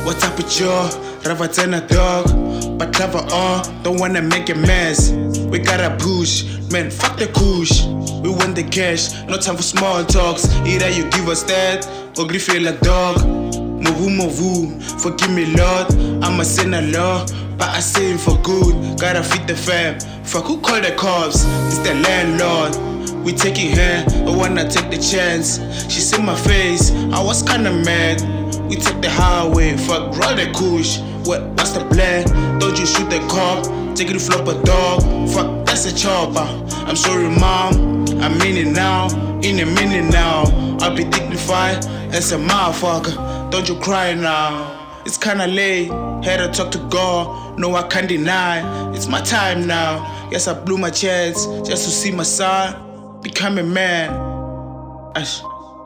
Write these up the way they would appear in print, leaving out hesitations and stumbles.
What's up with you? Ravatena dog, but cover all, don't wanna make a mess. We gotta push, man, fuck the kush. We want the cash, no time for small talks. Either you give us that, or you feel a dog. Movu, forgive me Lord, I'm a sinner Lord, but I sin for good. Gotta feed the fam, fuck who call the cops, it's the landlord. We taking her, I wanna take the chance. She see my face, I was kinda mad. We take the highway, fuck roll the kush. What's the plan? Don't you shoot the cop, take it to flop a dog. Fuck, that's a chopper. I'm sorry mom, I mean it now. In a minute now, I'll be dignified as a motherfucker. Don't you cry now, it's kinda late. Had to talk to God, no I can't deny. It's my time now, yes I blew my chance just to see my son become a man. Ash.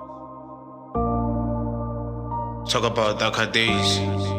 Talk about darker days.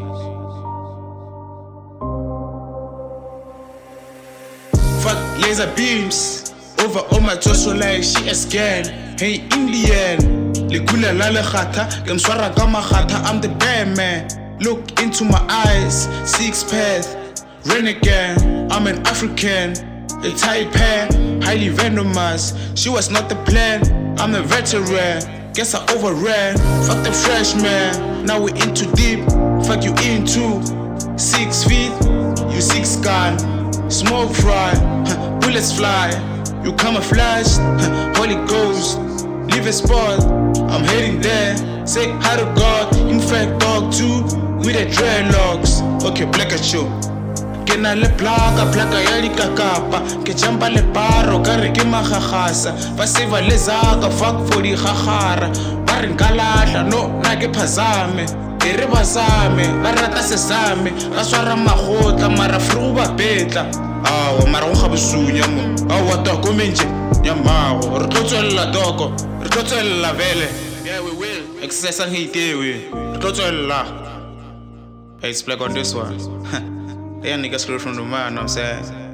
Fuck laser beams over all my torso like she a scan. Hey Indian, Likula lale khata, Gamswara gama khata, I'm the bad man. Look into my eyes, six path, renegade, I'm an African. A tight pair, highly venomous. She was not the plan, I'm a veteran. Guess I overran. Fuck the freshman, now we in too deep. Fuck you in too. 6 feet, you 6 gun. Smoke fry, bullets fly. You camouflage, Holy Ghost. Leave a spot, I'm heading there. Say hi to God, in fact dog too. With the dreadlocks, okay black at you. Kena le plaka ya dikakapa. Ke jumpa le paro, ka re ke magagasa. Ba seva le zaka, fuck for di gagara. Ba re nka lahla, no, na ke phazame. E re bazame, ba rata sesame. Ga swara magotla, mara fru ba betla. Awa, mara go ga bosunya mo. Awa toko menje, ya mago. Re tlo tswella toko, re tlo tswella vele. Yeah, we will. Exercise ang hate we. Re tlo tswella. Hey, it's black on this one. Yeah, niggas screwed from the man, I'm saying.